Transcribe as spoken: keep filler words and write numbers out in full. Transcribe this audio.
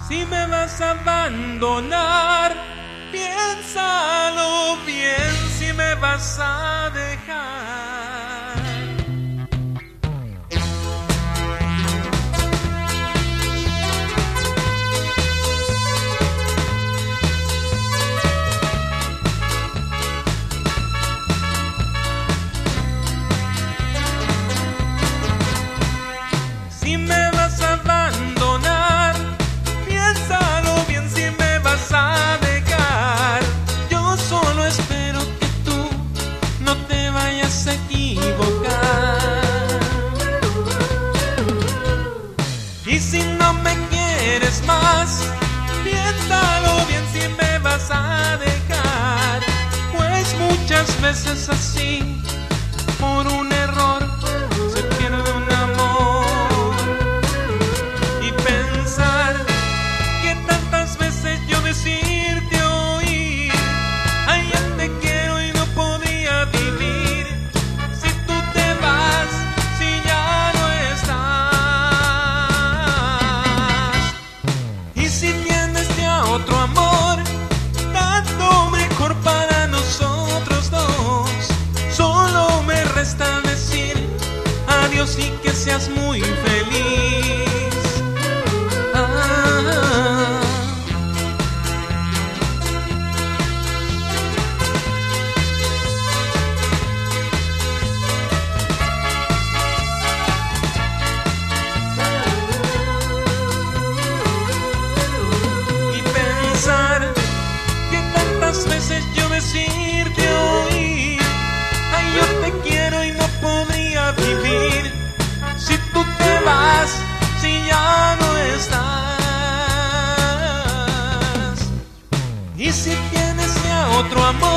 Si me vas a abandonar, piénsalo bien si me vas a dejar. Si me vas a abandonar, piénsalo bien si me vas a dejar. Yo solo espero que tú no te vayas a equivocar. Y si no me quieres más, piénsalo bien si me vas a dejar. Pues muchas veces así, por un error, se pierde un amor. Y pensar que tantas veces yo decirte oír, ay, ya te quiero y no podía vivir. Si tú te vas, si ya no estás. Y si tienes ya otro amor, tanto mejor para nosotros dos. Solo me resta decir adiós y que seas muy feliz. Ah. Y pensar que tantas veces yo decirte oír, ay, yo te quiero y no podría vivir. Si tú te vas, si ya no estás. Y si tienes ya otro amor,